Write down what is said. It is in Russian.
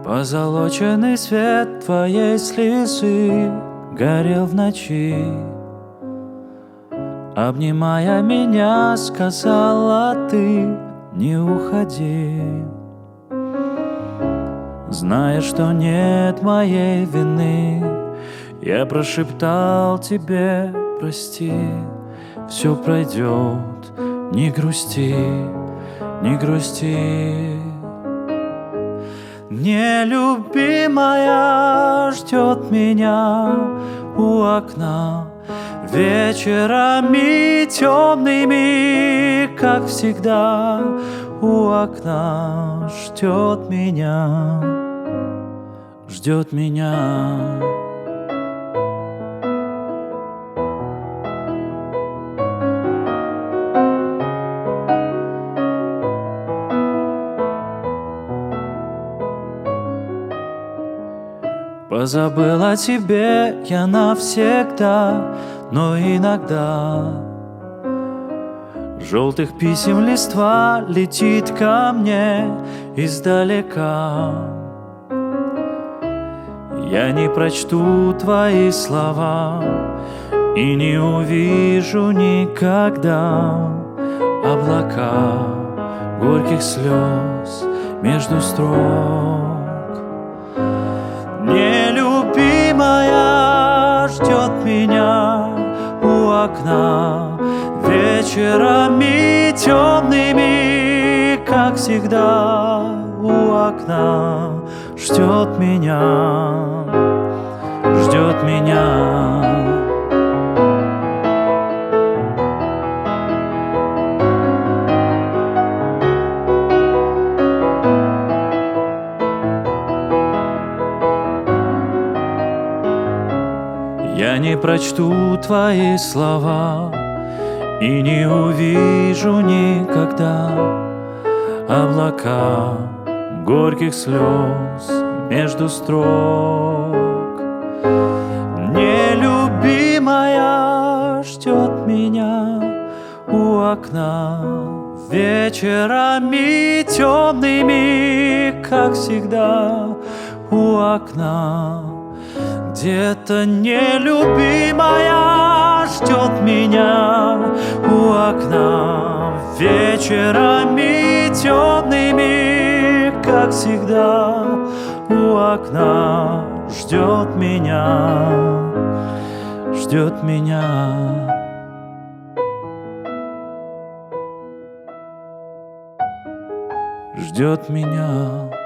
Позолоченный свет твоей слезы горел в ночи. Обнимая меня, сказала ты: не уходи. Зная, что нет моей вины, я прошептал тебе: прости, все пройдет, не грусти, не грусти. Нелюбимая ждет меня у окна вечерами темными, как всегда, у окна ждет меня, ждет меня. Позабыл о тебе я навсегда, но иногда желтых писем листва летит ко мне издалека. Я не прочту твои слова и не увижу никогда облака горьких слез между строк. Нелюбимая ждет меня у окна вечерами темными, как всегда, у окна ждет меня, ждет меня. Я не прочту твои слова и не увижу никогда облака горьких слез между строк. Нелюбимая ждет меня у окна вечерами темными, как всегда, у окна. Где-то нелюбимая ждет меня у окна вечерами темными, как всегда, у окна ждет меня, ждет меня. Ждет меня.